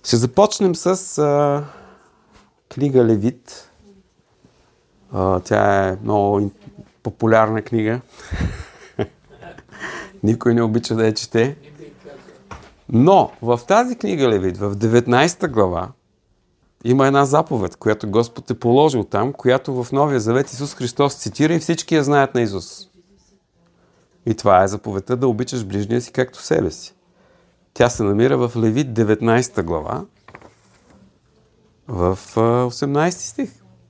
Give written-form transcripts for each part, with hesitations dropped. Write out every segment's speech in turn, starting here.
Ще започнем с книга Левит. Тя е много популярна книга. Никой не обича да я чете. Но в тази книга Левит, в 19 глава, има една заповед, която Господ е положил там, която в Новия Завет Исус Христос цитира и всички я знаят на Исус. И това е заповедта да обичаш ближния си както себе си. Тя се намира в Левит 19 глава, в 18 стих.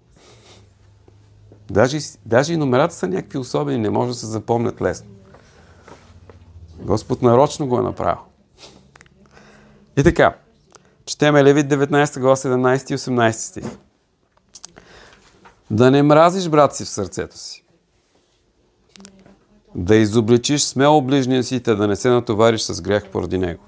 Даже и номерата са някакви особени, не може да се запомнят лесно. Господ нарочно го е направил. И така, четеме Левит 19 глава, 17 и 18 стих. Да не мразиш брат си в сърцето си. Да изобличиш смело ближния си, да не се натовариш с грях поради него.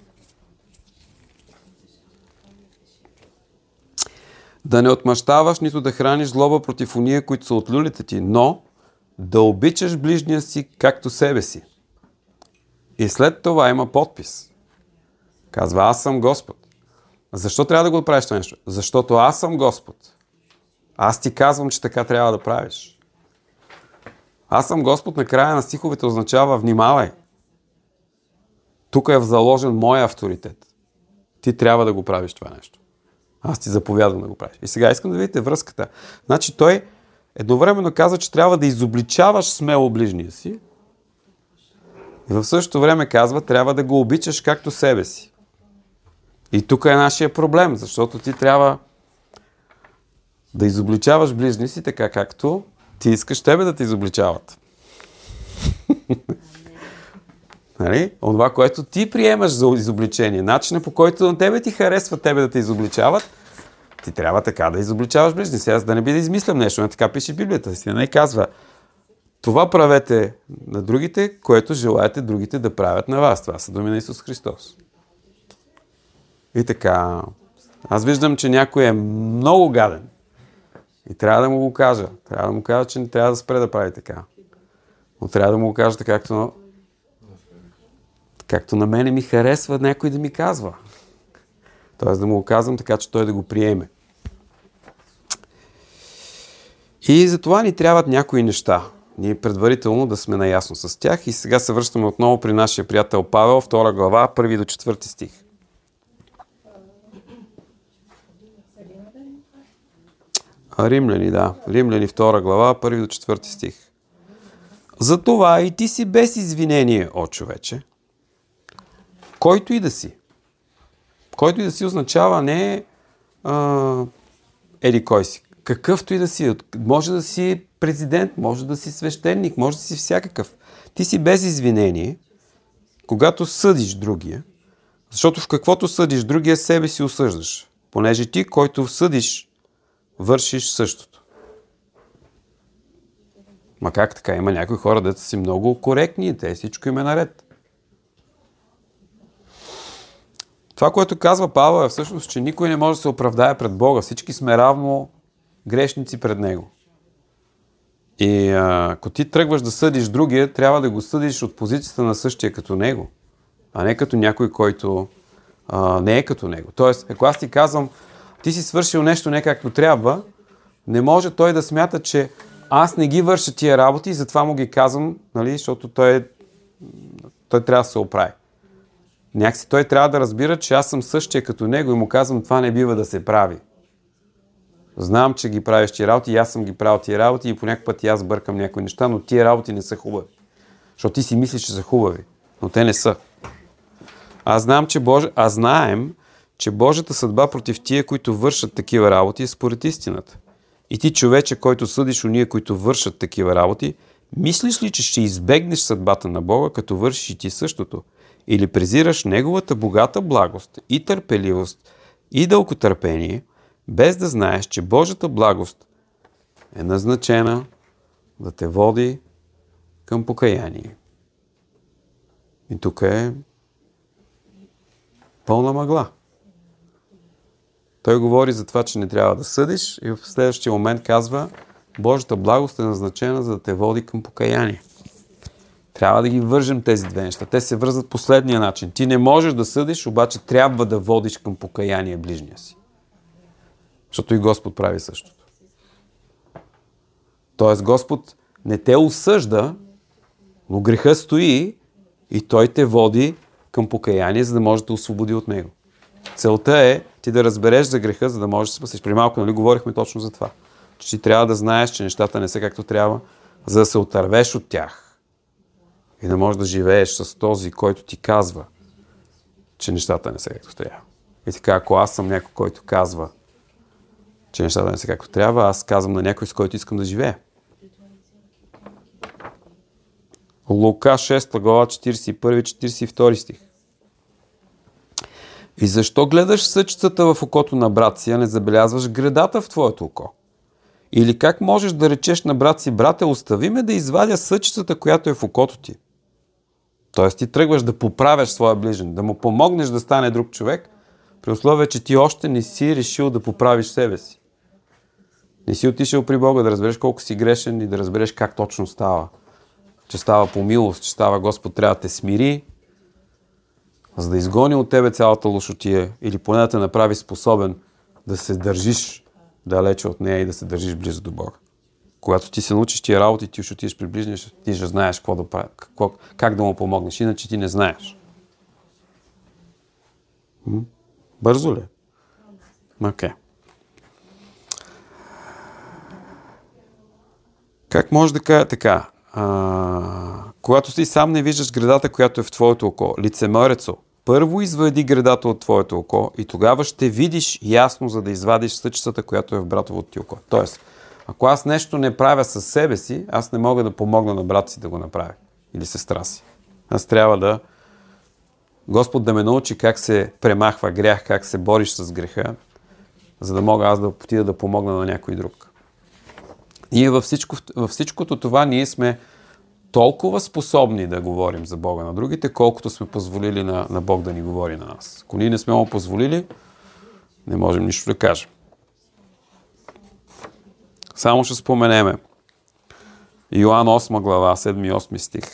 Да не отмъщаваш, нито да храниш злоба против уния, които са от люлите ти, но да обичаш ближния си както себе си. И след това има подпис. Казва, аз съм Господ. Защо трябва да го правиш това нещо? Защото аз съм Господ. Аз ти казвам, че така трябва да правиш. Аз съм Господ, на края на стиховете означава внимавай. Тук е заложен моя авторитет. Ти трябва да го правиш това нещо. Аз ти заповядам да го правиш. И сега искам да видите връзката. Значи той едновременно казва, че трябва да изобличаваш смело ближния си. И в същото време казва, трябва да го обичаш както себе си. И тук е нашия проблем, защото ти трябва да изобличаваш ближния си така, както ти искаш тебе да те изобличават. Нали? Онова, което ти приемаш за изобличение, начинът по който на тебе ти харесва тебе да те изобличават, ти трябва така да изобличаваш ближния си. Аз да не би да измислям нещо, но така пише Библията. Си не казва, това правете на другите, което желаете другите да правят на вас. Това са думи на Исус Христос. И така, аз виждам, че някой е много гаден. И трябва да му го кажа. Трябва да му кажа, че не трябва да спре да прави така. Но трябва да му го кажа така, както на мене ми харесва някой да ми казва. Тоест да му го казвам така, че той да го приеме. И за това ни трябват някои неща. Ние предварително да сме наясно с тях. И сега се връщаме отново при нашия приятел Павел, 2 глава, 1 до 4 стих. Римляни, да. Римляни 2 глава, 1 до 4 стих. Затова и ти си без извинение, о човече, който и да си. Който и да си означава не еди кой си. Какъвто и да си. Може да си президент, може да си свещеник, може да си всякакъв. Ти си без извинение, когато съдиш другия, защото в каквото съдиш другия, себе си осъждаш. Понеже ти, който съдиш, вършиш същото. Ма как така? Има някои хора, дето си много коректни, те всичко им е наред. Това, което казва Павел е всъщност, че никой не може да се оправдае пред Бога. Всички сме равно грешници пред Него. И ако ти тръгваш да съдиш другия, трябва да го съдиш от позицията на същия като Него, а не като някой, който не е като Него. Тоест, ако аз ти казвам, ти си свършил нещо не както трябва, не може той да смята, че аз не ги върша тия работи и затова му ги казвам, нали, защото той трябва да се оправи. Някакси той трябва да разбира, че аз съм същия като него и му казвам, това не бива да се прави. Знам, че ги правиш тия работи и аз съм ги правил тия работи и по някакъв път и аз бъркам някои неща, но тия работи не са хубави. Защото ти си мислиш, че са хубави, но те не са. Знаем, че Божията съдба против тия, които вършат такива работи, е според истината. И ти, човече, който съдиш уния, които вършат такива работи, мислиш ли, че ще избегнеш съдбата на Бога, като вършиш и ти същото? Или презираш Неговата богата благост и търпеливост и дълготърпение, без да знаеш, че Божията благост е назначена да те води към покаяние. И тук е пълна мъгла. Той говори за това, че не трябва да съдиш и в следващия момент казва, Божията благост е назначена за да те води към покаяние. Трябва да ги вържем тези две неща. Те се връзват последния начин. Ти не можеш да съдиш, обаче трябва да водиш към покаяние ближния си. Защото и Господ прави същото. Тоест Господ не те осъжда, но греха стои и Той те води към покаяние, за да може да те освободи от него. Целта е ти да разбереш за греха, за да можеш да се спасиш. При малко, нали, говорихме точно за това. Че ти трябва да знаеш, че нещата не са както трябва, за да се отървеш от тях. И да можеш да живееш с този, който ти казва, че нещата не са както трябва. И така, ако аз съм някой, който казва, че нещата не са както трябва, аз казвам на някой, с който искам да живея. Лука 6 глава 41-42 стих. И защо гледаш съчицата в окото на брат си, а не забелязваш гредата в твоето око? Или как можеш да речеш на брат си: брате, остави ме да извадя съчицата, която е в окото ти? Тоест ти тръгваш да поправяш своя ближен, да му помогнеш да стане друг човек, при условие, че ти още не си решил да поправиш себе си. Не си отишъл при Бога да разбереш колко си грешен и да разбереш как точно става. Че става по милост, че става Господ трябва да те смири, за да изгони от тебе цялата лошотия или поне да те направи способен да се държиш далече от нея и да се държиш близо до Бога. Когато ти се научиш тия работи, ти ще отидеш при ближния, ти ще знаеш какво да прави, как да му помогнеш, иначе ти не знаеш. Бързо ли? Окей. Как може да кажа така? Когато ти сам не виждаш гредата, която е в твоето око, лицемерецо, първо извади гредата от твоето око и тогава ще видиш ясно, за да извадиш съчицата, която е в братовото ти око. Тоест, ако аз нещо не правя със себе си, аз не мога да помогна на брат си да го направи. Или сестра си. Аз трябва да Господ да ме научи как се премахва грях, как се бориш с греха, за да мога аз да отида да помогна на някой друг. И във всичкото това ние сме толкова способни да говорим за Бога на другите, колкото сме позволили на Бог да ни говори на нас. Ако ние не сме му позволили, не можем нищо да кажем. Само ще споменеме Йоан 8 глава, 7 и 8 стих.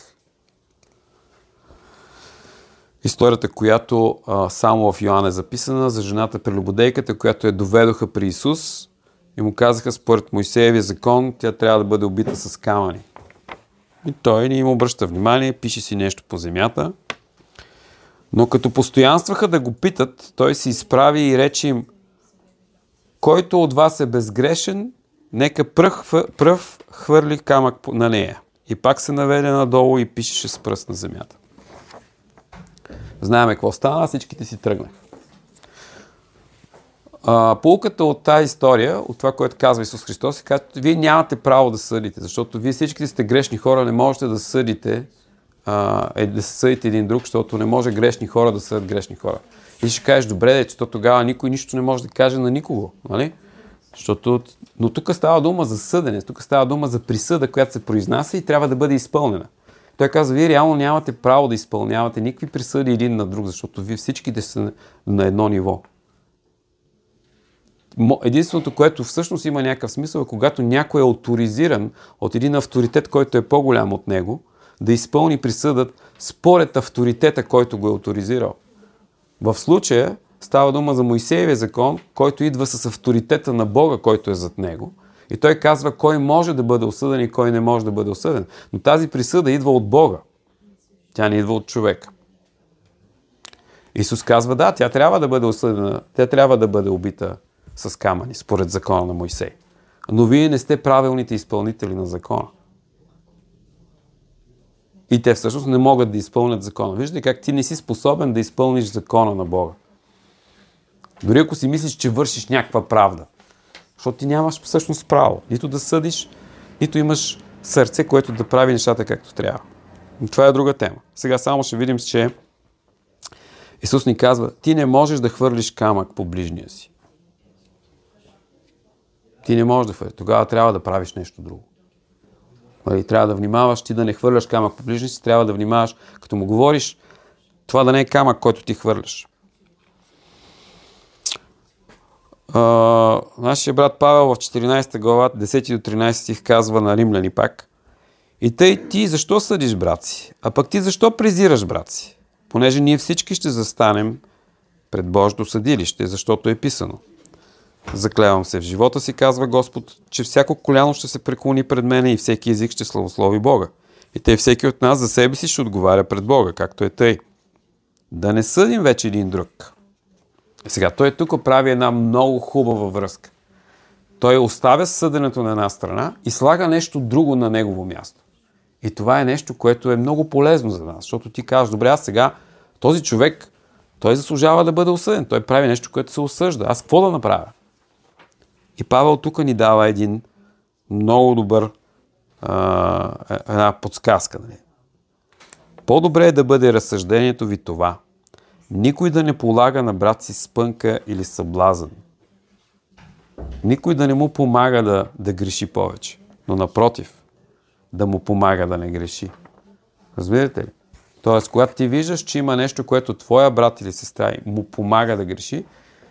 Историята, която само в Йоан е записана, за жената прелюбодейката, която я доведоха при Исус и му казаха, според Мойсеевия закон, тя трябва да бъде убита с камъни. И той не им обръща внимание, пише си нещо по земята. Но като постоянстваха да го питат, той се изправи и рече им: който от вас е безгрешен, нека пръв хвърли камък на нея. И пак се наведе надолу и пишеше с пръст на земята. Знаеме какво стана, всичките си тръгнаха. Поуката от тази история, от това, което казва Исус Христос, е казва: вие нямате право да съдите, защото вие всичките сте грешни хора, не можете да съдите, да се съдите един друг, защото не може грешни хора да съдят грешни хора. И ще кажеш: добре, че тогава никой нищо не може да каже на никого, нали? Но тук става дума за съдене, тук става дума за присъда, която се произнася и трябва да бъде изпълнена. Той казва: вие реално нямате право да изпълнявате никакви присъди един на друг, защото вие всичките са на едно ниво. Единственото, което всъщност има някакъв смисъл, е когато някой е оторизиран от един авторитет, който е по-голям от него, да изпълни присъдът според авторитета, който го е оторизирал. В случая става дума за Мойсеевия закон, който идва с авторитета на Бога, който е зад него. И той казва кой може да бъде осъден и кой не може да бъде осъден. Но тази присъда идва от Бога. Тя не идва от човека. Исус казва: да, тя трябва да бъде осъдена, тя трябва да бъде убита с камъни, според закона на Мойсей. Но вие не сте правилните изпълнители на закона. И те всъщност не могат да изпълнят закона. Виждате как ти не си способен да изпълниш закона на Бога. Дори ако си мислиш, че вършиш някаква правда. Защото ти нямаш всъщност право. Нито да съдиш, нито имаш сърце, което да прави нещата както трябва. Но това е друга тема. Сега само ще видим, че Исус ни казва: ти не можеш да хвърлиш камък по ближния си. Ти не можеш да хвърлиш. Тогава трябва да правиш нещо друго. Трябва да внимаваш, ти да не хвърляш камък по ближния си, трябва да внимаваш, като му говориш, това да не е камък, който ти хвърляш. Нашия брат Павел в 14 глава, 10 до 13 стих казва на Римляни пак: И тъй ти защо съдиш, брат си? А пък ти защо презираш, брат си? Понеже ние всички ще застанем пред Божието съдилище, защото е писано. Заклевам се в живота си, казва Господ, че всяко коляно ще се преклони пред мене и всеки език ще славослови Бога. И тъй всеки от нас за себе си ще отговаря пред Бога, както е тъй. Да не съдим вече един друг. Сега, той тук прави една много хубава връзка. Той оставя съденето на една страна и слага нещо друго на негово място. И това е нещо, което е много полезно за нас, защото ти казваш, добре, аз сега този човек, той заслужава да бъде осъден. Той прави нещо, което се осъжда. Аз какво да направя? И Павел тук ни дава един много добър една подсказка. Нали? По-добре е да бъде разсъждението ви това. Никой да не полага на брат си спънка или съблазън. Никой да не му помага да греши повече. Но напротив, да му помага да не греши. Разбирате ли? Тоест, когато ти виждаш, че има нещо, което твоя брат или сестра му помага да греши,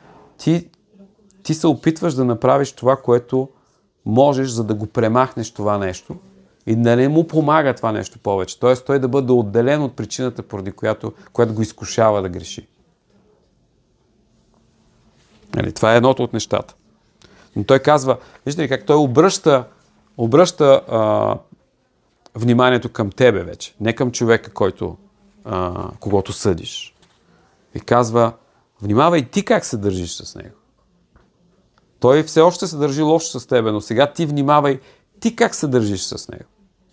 ти се опитваш да направиш това, което можеш, за да го премахнеш това нещо и да не му помага това нещо повече. Тоест, той да бъде отделен от причината, поради която го изкушава да греши. Това е едното от нещата. Но той казва, виждате ли как той обръща вниманието към тебе вече, не към човека, когото съдиш. И казва, внимавай ти как се държиш с него. Той все още се държи лошо с тебе, но сега ти внимавай ти как се държиш с него.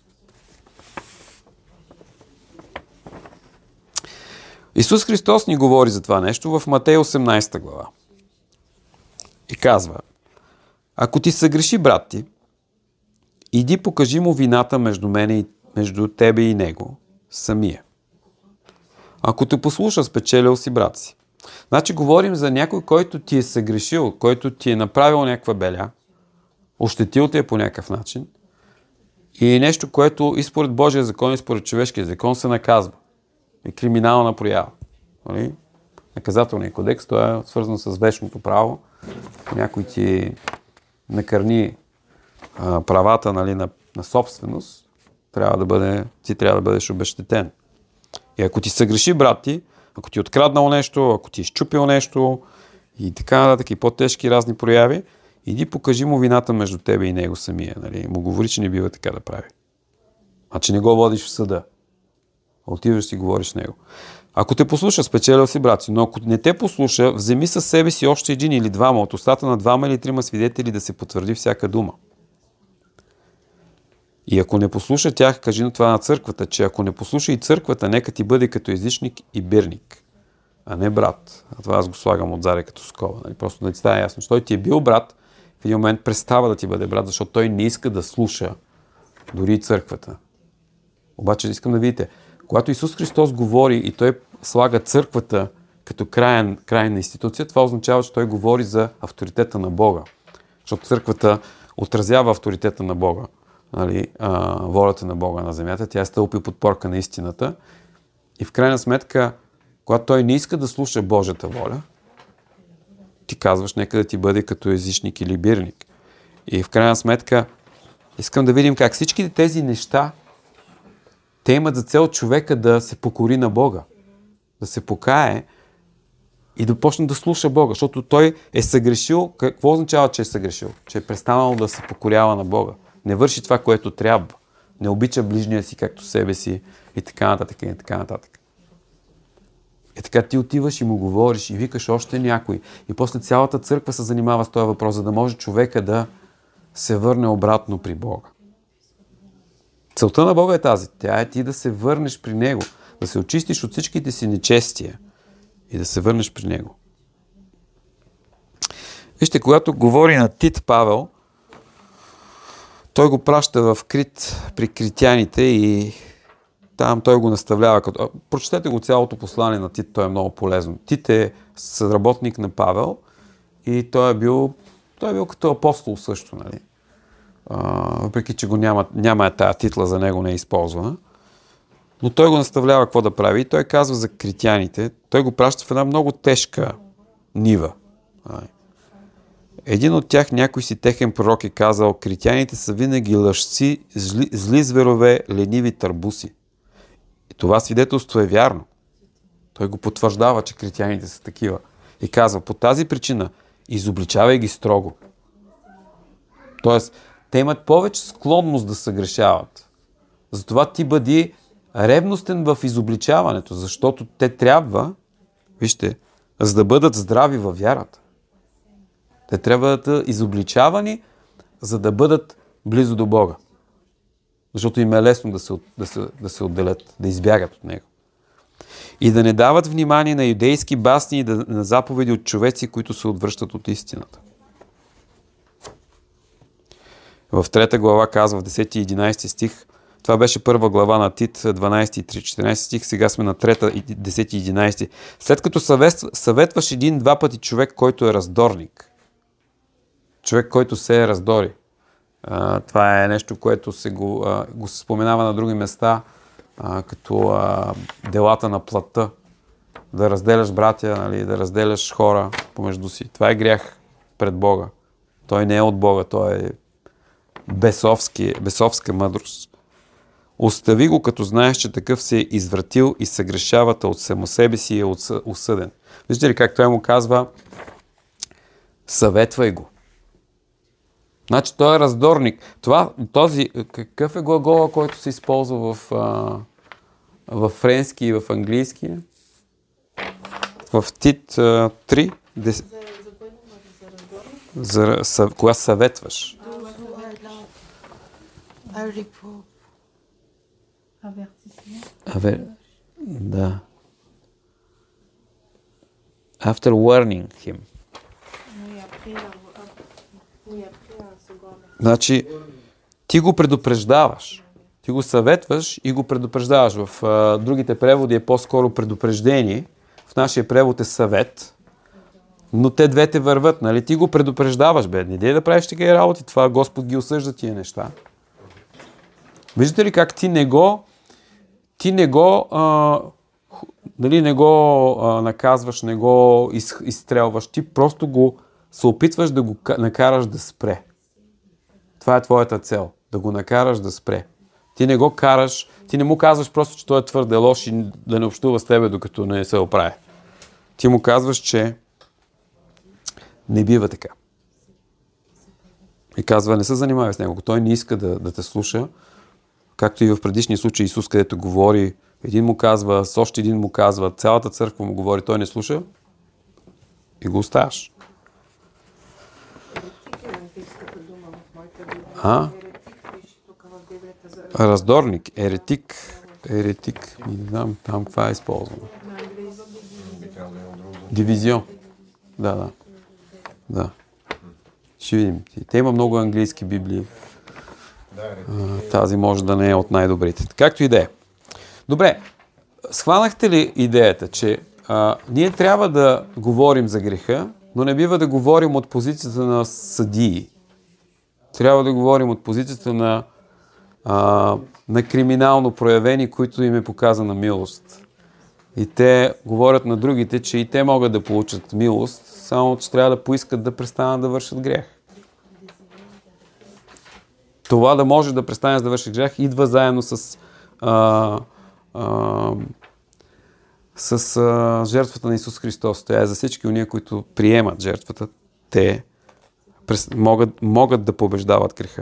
Исус Христос ни говори за това нещо в Матей 18 глава. И казва, ако ти съгреши брат ти, иди покажи му вината между тебе и него самия. Ако те послуша, спечелил си брат си. Значи говорим за някой, който ти е съгрешил, който ти е направил някаква беля, ощетил те по някакъв начин и нещо, което и според Божия закон, и според човешкия закон се наказва. И криминална проява. Нали? Наказателният кодекс, той е свързан с вечното право. Някой ти накърни правата, нали, на собственост, ти трябва да бъдеш обезщетен. И ако ти съгреши брат ти, ако ти откраднал нещо, ако ти изчупил нещо и така нататък, и по-тежки разни прояви, иди покажи му вината между тебе и него самия. Нали? Му говори, че не бива така да прави. Значи не го водиш в съда. Отиваш си говориш с него. Ако те послуша, спечелил си брат си, но ако не те послуша, вземи със себе си още един или двама, от устата на двама или трима свидетели да се потвърди всяка дума. И ако не послуша тях, кажи на това на църквата, че ако не послуша и църквата, нека ти бъде като езичник и бирник, а не брат. А това аз го слагам отзаре като скоба. Нали? Просто да ти става ясно. Той ти е бил брат, в един момент престава да ти бъде брат, защото той не иска да слуша дори и църквата. Обаче искам да видите, когато Исус Христос говори и той слага църквата като крайна институция, това означава, че той говори за авторитета на Бога. Защото църквата отразява авторитета на Бога. Нали, волята на Бога на земята. Тя е стълб и подпорка на истината. И в крайна сметка, когато той не иска да слуша Божията воля, ти казваш, нека да ти бъде като езичник или бирник. И в крайна сметка, искам да видим как всички тези неща те имат за цел човека да се покори на Бога, да се покае и да почне да слуша Бога, защото той е съгрешил. Какво означава, че е съгрешил? Че е престанал да се покорява на Бога. Не върши това, което трябва. Не обича ближния си както себе си и така нататък, и така нататък. И така ти отиваш и му говориш и викаш още някой. И после цялата църква се занимава с този въпрос, за да може човека да се върне обратно при Бога. Целта на Бога е тази. Тя е ти да се върнеш при Него, да се очистиш от всичките си нечестия и да се върнеш при Него. Вижте, когато говори на Тит Павел, той го праща в Крит при критяните и там той го наставлява. Прочетете го цялото послание на Тит, то е много полезно. Тит е съработник на Павел и той е бил като апостол също, нали? Въпреки че го няма тая титла за него, не е използвана. Но той го наставлява какво да прави и той казва за критяните. Той го праща в една много тежка нива. Един от тях, някой си техен пророк, е казал: критяните са винаги лъжци, зли зверове, лениви търбуси. И това свидетелство е вярно. Той го потвърждава, че критяните са такива. И казва: по тази причина изобличавай ги строго. Тоест, те имат повече склонност да съгрешават. Затова ти бъди ревностен в изобличаването, защото те трябва, вижте, за да бъдат здрави във вярата. Те трябва да бъдат изобличавани, за да бъдат близо до Бога. Защото им е лесно да се отделят, да избягат от Него. И да не дават внимание на юдейски басни и на заповеди от човеци, които се отвръщат от истината. В 3 глава казва, в 10 и 11 стих, това беше първа глава на Тит, 12 и 14 стих, сега сме на 3, 10 и 11. След като съветваш един-два пъти човек, който е раздорник, човек, който се е раздори, това е нещо, което го се споменава на други места, като делата на плътта, да разделяш братя, нали, да разделяш хора помежду си. Това е грях пред Бога. Той не е от Бога, той е бесовска мъдрост. Остави го, като знаеш, че такъв се е извратил и съгрешавата от само себе си и е осъден. Виждате ли как той му казва: съветвай го. Значи той е раздорник. Какъв е глагола, който се използва в френски и в английски? В Тит 3. Кога съветваш? Да. After warning him. Значи, ти го предупреждаваш. Ти го съветваш и го предупреждаваш. В другите преводи е по-скоро предупреждение. В нашия превод е съвет. Но те двете върват, нали? Ти го предупреждаваш, бе. Не дей да правиш такива работи. Това Господ ги осъжда тия неща. Виждате ли как ти не го наказваш, не го изстрелваш. Ти просто се опитваш да го накараш да спре. Това е твоята цел. Да го накараш да спре. Ти не го караш, ти не му казваш просто, че той е твърде лош и да не общува с тебе, докато не се оправи. Ти му казваш, че не бива така. И казва: не се занимавай с него. Ако той не иска да те слуша, както и в предишния случай Исус, където говори, един му казва, с още един му казва, цялата църква му говори, той не слуша и го оставаш. Раздорник, еретик. Не знам там каква е използвано. Дивизион. Да. Ще видим. Те има много английски библии. Тази може да не е от най-добрите. Както и да е. Добре, схванахте ли идеята, че ние трябва да говорим за греха, но не бива да говорим от позицията на съдии. Трябва да говорим от позицията на криминално проявени, които им е показана милост. И те говорят на другите, че и те могат да получат милост, само че трябва да поискат да престанат да вършат грех. Това да може да престанеш да вършиш грех идва заедно с жертвата на Исус Христос. Тя е за всички уния, които приемат жертвата. Те могат да побеждават греха.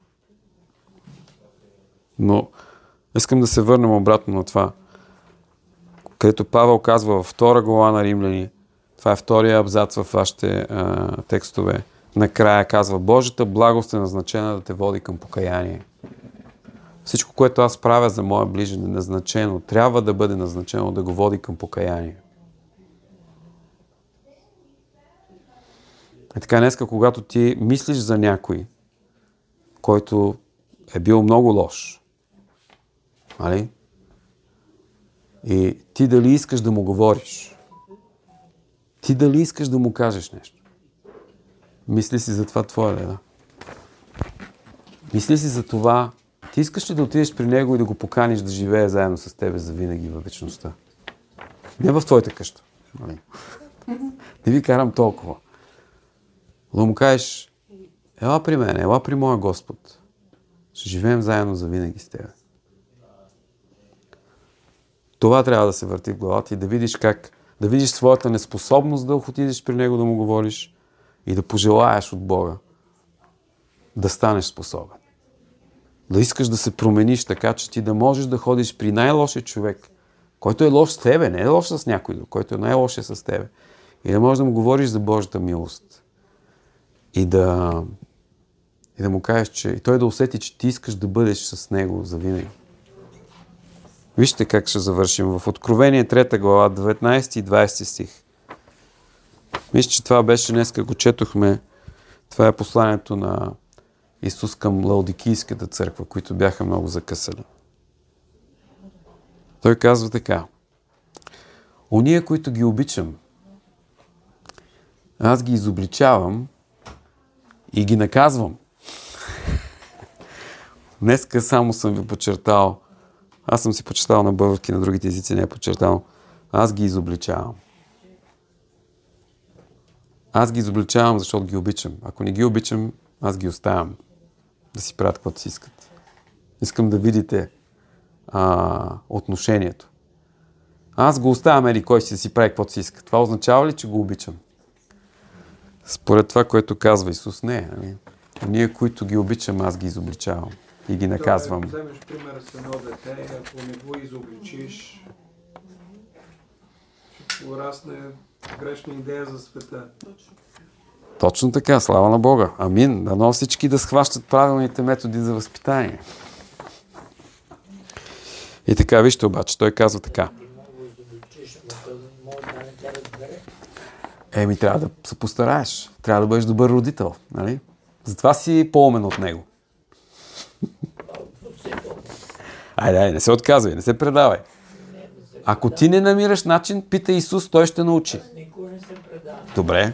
Но искам да се върнем обратно на това, където Павел казва във 2 глава на Римляни, това е втория абзац в вашите текстове, накрая казва: Божията благост е назначена да те води към покаяние. Всичко, което аз правя за моя ближен, е назначено, трябва да бъде назначено да го води към покаяние. И така днеска, когато ти мислиш за някой, който е бил много лош, нали? И ти дали искаш да му говориш? Ти дали искаш да му кажеш нещо? Мисли си за това твоя деда. Мисли си за това. Ти искаш ли да отидеш при него и да го поканиш да живее заедно с тебе за винаги във вечността? Не в твоята къща. Нали? Не ви карам толкова. Да му кажеш, ела при мен, ела при моя Господ. Ще живеем заедно завинаги с тебе. Това трябва да се върти в главата и да видиш да видиш своята неспособност да отидеш при него да му говориш и да пожелаеш от Бога да станеш способен. Да искаш да се промениш така, че ти да можеш да ходиш при най-лошия човек, който е лош с тебе, не е лош с някой друг, който е най-лошия с тебе. И да можеш да му говориш за Божията милост. И да му кажеш, че и той да усети, че ти искаш да бъдеш с него завинаги. Вижте как ще завършим. В Откровение 3 глава, 19 и 20 стих. Мисля, че това беше днеска, го четохме. Това е посланието на Исус към Лаодикийската църква, които бяха много закъсали. Той казва така. Ония, които ги обичам, аз ги изобличавам и ги наказвам. Днеска само съм ви подчертал. Аз съм си почитал на български, на другите езици не е подчертал. Аз ги изобличавам. Аз ги изобличавам, защото ги обичам. Ако не ги обичам, аз ги оставям да си правят каквото си искат. Искам да видите отношението. Аз го оставям или кой си прави каквото си иска. Това означава ли, че го обичам? Според това, което казва Исус, не. Нали? Ние, които ги обичам, аз ги изобличавам и ги наказвам. Вземеш пример с едно дете, ако не го изобличиш, ще порасне грешна идея за света. Точно така, слава на Бога. Амин. Дано всички да схващат правилните методи за възпитание. И така, вижте обаче, той казва така. Трябва да се постараеш. Трябва да бъдеш добър родител. Нали? Затова си по-умен от него. Айде, не се отказвай, не се предавай. Ако ти не намираш начин, питай Исус, той ще научи. Добре.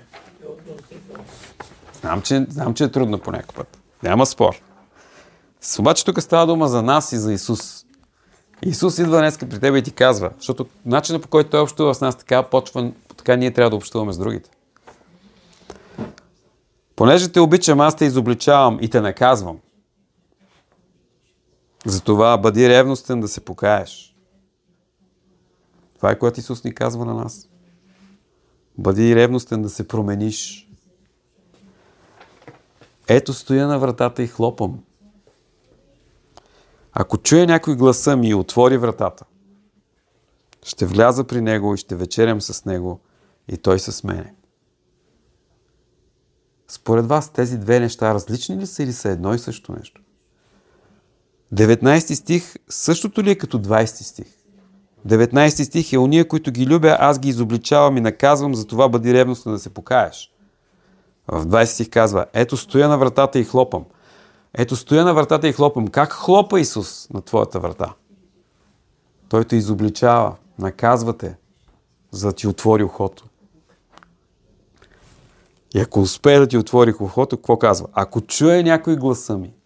Знам, че е трудно по някакъв път. Няма спор. Обаче тук става дума за нас и за Исус. Исус идва днеска при тебе и ти казва, защото начинът, по който той общува с нас, така ние трябва да общуваме с другите. Понеже те обичам, аз те изобличавам и те наказвам. Затова бъди ревностен да се покаеш. Това е което Исус ни казва на нас. Бъди ревностен да се промениш. Ето стоя на вратата и хлопам. Ако чуе някой гласа ми и отвори вратата, ще вляза при него и ще вечерям с него и той с мене. Според вас тези две неща различни ли са или са едно и също нещо? 19 стих същото ли е като 20 стих? 19 стих е ония, които ги любя, аз ги изобличавам и наказвам, за това бъди ревностен да се покаеш. В 20 стих казва, ето стоя на вратата и хлопам. Ето стоя на вратата и хлопам. Как хлопа Исус на твоята врата? Той те изобличава, наказва те, за да ти отвори ухото. И ако успее да ти отвори ухото, какво казва? Ако чуе някой гласа ми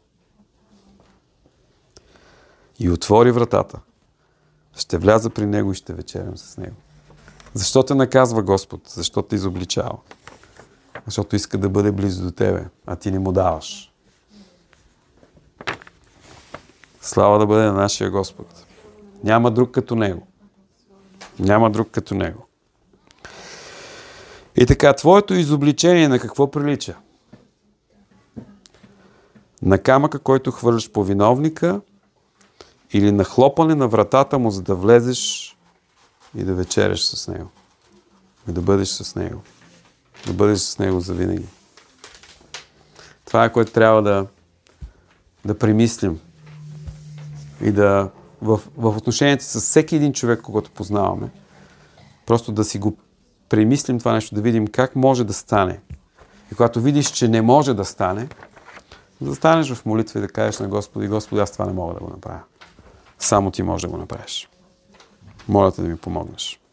и отвори вратата, ще вляза при него и ще вечерям с него. Защо те наказва Господ? Защо те изобличава? Защото иска да бъде близо до тебе, а ти не му даваш. Слава да бъде на нашия Господ. Няма друг като Него. Няма друг като Него. И така, твоето изобличение на какво прилича? На камъка, който хвърляш по виновника, или на хлопане на вратата му, за да влезеш и да вечеряш с него. И да бъдеш с него. Да бъдеш с него завинаги. Това е, което трябва да премислим. И в отношенията с всеки един човек, когато познаваме, просто да си го премислим това нещо, да видим как може да стане. И когато видиш, че не може да стане, да станеш в молитва и да кажеш на Господи, Господи, аз това не мога да го направя. Само ти можеш да го направиш. Моля те да ми помогнеш.